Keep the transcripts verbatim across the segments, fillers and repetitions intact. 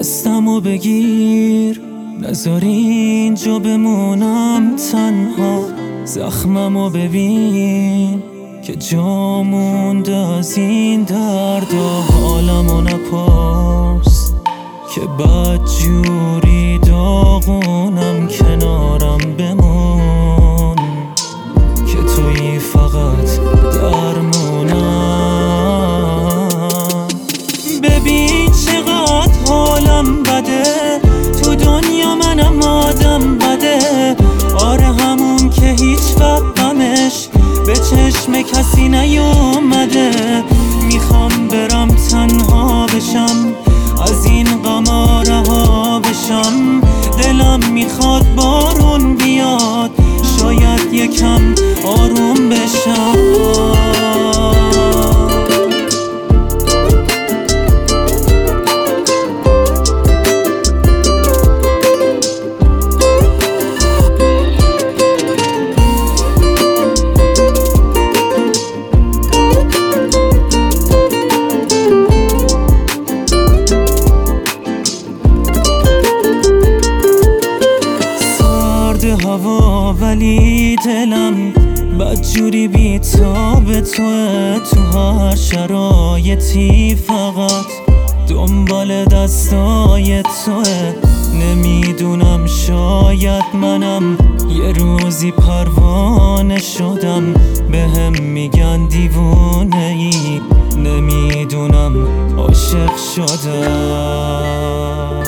دستمو بگیر، نذار اینجا بمونم تنها. زخممو ببین که جا مونده از این درد و حالمو نپرس که بدجوری داغونم. کنارم بمون که تویی فقط درمونم. ببین چقدر حالم بده، تو دنیا منم آدم بده. آره همون که هیچ وقت غمش به چشم کسی نیومده. میخوام برم تنها بشم، از این غما رها بشم. دلم میخواد بارون بیاد، شاید یکم آروم بشم. هوا ولی دلم بدجوری بی‌تاب توه. تو هر شرایطی فقط دنبال دستای توه. نمیدونم شاید منم یه روزی پروانه شدم. بهم میگن دیوونه ای، نمیدونم عاشق شدم.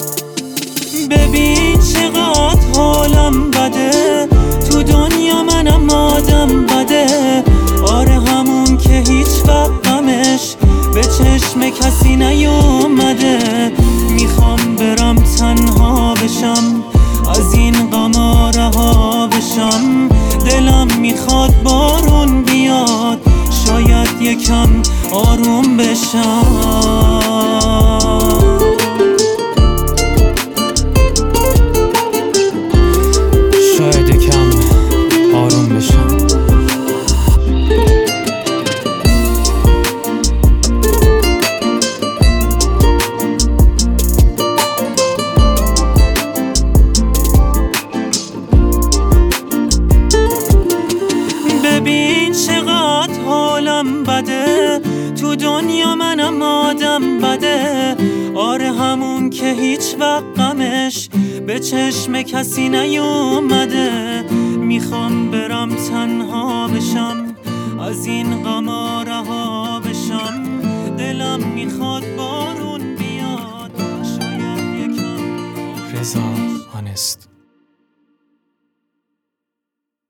ببین چقدر حالم بده، تو دنیا منم آدم بده. آره همون که هیچ وقت غمش به چشم کسی نیومده. میخوام برم تنها بشم، از این غما رها بشم. دلم میخواد بارون بیاد، شاید یکم آروم بشم. ببین چقدر حالم بده، تو دنیا منم آدم بده. آره همون که هیچ وقت غمش به چشم کسی نیومده. میخوام برم تنها بشم، از این غما رها بشم. دلم میخواد بارون بیاد، شاید یکم. رضا هانست.